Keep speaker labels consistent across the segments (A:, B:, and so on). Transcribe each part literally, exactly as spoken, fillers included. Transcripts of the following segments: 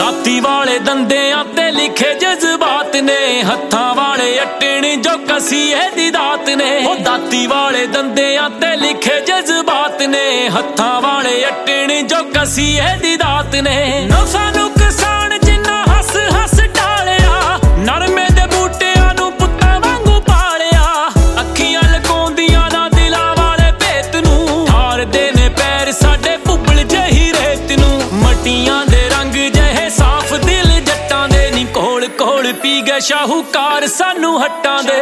A: दाती वाले दंदियां ते लिखे जज्बात ने, हत्थां वाले अट्टण जो कसीए दी दात ने। ओ दाती वाले दंदियां ते लिखे जज्बात ने, हत्थां वाले अट्टण जो कसीए दी दात ने। नफा नुकसान जिन्ना हस हस टालिया, नरमे दे बूटियां नू पुत्तां वांगू पालिया। अखियां लकाउंदियां ना दिलां वाले भेत नू, ठारदे ने पैर साडे भुब्बल जही रेत नू। मटियां दे रंग जहे साफ दिल जट्टां दे नी, कोल कोल पी गए शाहूकार सानू हट्टां दे।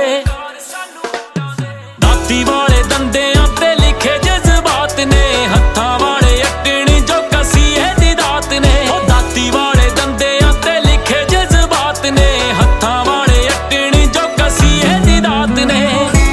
A: दाती वाले दंदियां ते लिखे जज्बात ने, हत्थां वाले अट्टण जो कसीए दी दात ने। ओ दाती वाले दंदियां ते लिखे जज्बात ने, हत्थां वाले अट्टण जो कसीए दी दात ने।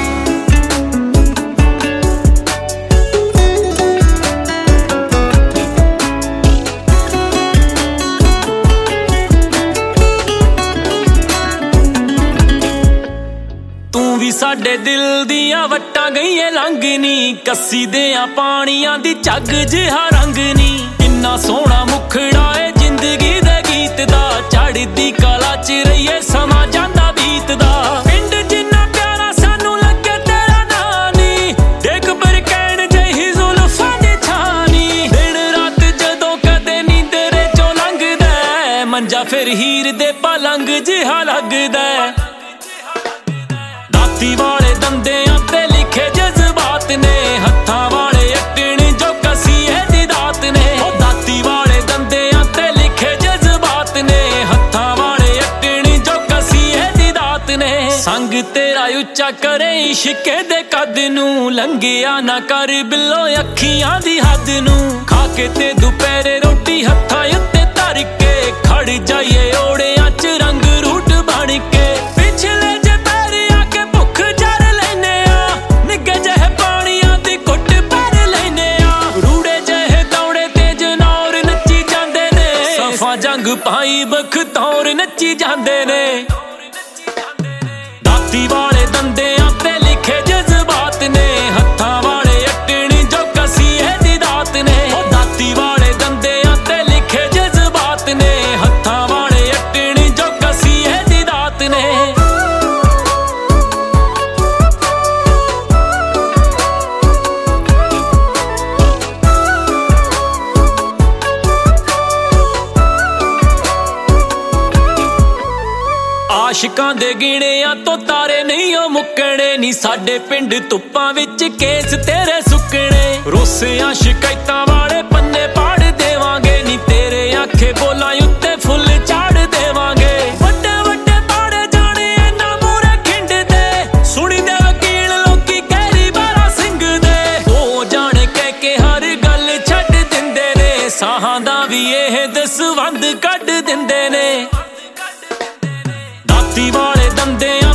A: साडे दिल दियां वट्टां गईए लंघ नी, कसी देआं पानियां दी झग जिहा रंग नी। किन्ना सोहना मुखड़ा ए जिंदगी दे गीत दा, चढ़दी कला च रहिए समा जांदा बीतदा। पिंड जिन्ना प्यारा सानू लगे तेरा नां नी, देख बरकैन जही जुल्फां दी छानी। दिन रात जदों कदे नींदरे चों लंघदा, मंजा फिर हीर दे पलंग जिहा लगदा। दाती वाले दंदियां ते लिखे जज्बात ने, हत्थां वाले अट्टण जो कसीए दी दात ने। ओ दाती वाले दंदियां ते लिखे जज्बात ने, हत्थां वाले अट्टण जो कसीए दी दात ने। संग तेरा उच्चा करे इश्के दे कद नू, लंघिया ना कर बिल्लो अखियां दी हद नू। खा के ते दुपहरे रोटी हत्थां उत्ते धर के, खड़ जाइए ओड़ियां च रंग रूट बन के। पिछले जंग पाई बखतौर नच्ची जांदे ने। दाती वाले दंदियां ते लिखे जज्बात ने, हत्थां वाले अट्टण जो कसीए दी दात ने। ओ दाती वाले दंदियां ते लिखे जज्बात ने, हत्थां वाले अट्टण जो कसीए दी दात ने। आशिकां दे गिणियां तो तारे नहीं ओ मुक्कणे नी, साडे पिंड धुप्पां विच केस तेरे सुक्कणे। रोसियां शिकायतां वाले पन्ने पाड़ देवांगे नी, तेरे आखे बोलां उत्ते फुल चाड़ देवांगे। वड्डे वड्डे पाड़े जाने इन्हां मूहरे खिंडदे, सुणी दे वकील लोकी कहरी बारा सिंह दे। ओ जाने कह के हर गल छड्ड दिंदे ने, साहां दा वी एह दसवंध कढ दिंदे ने। दाती वाले दंदियां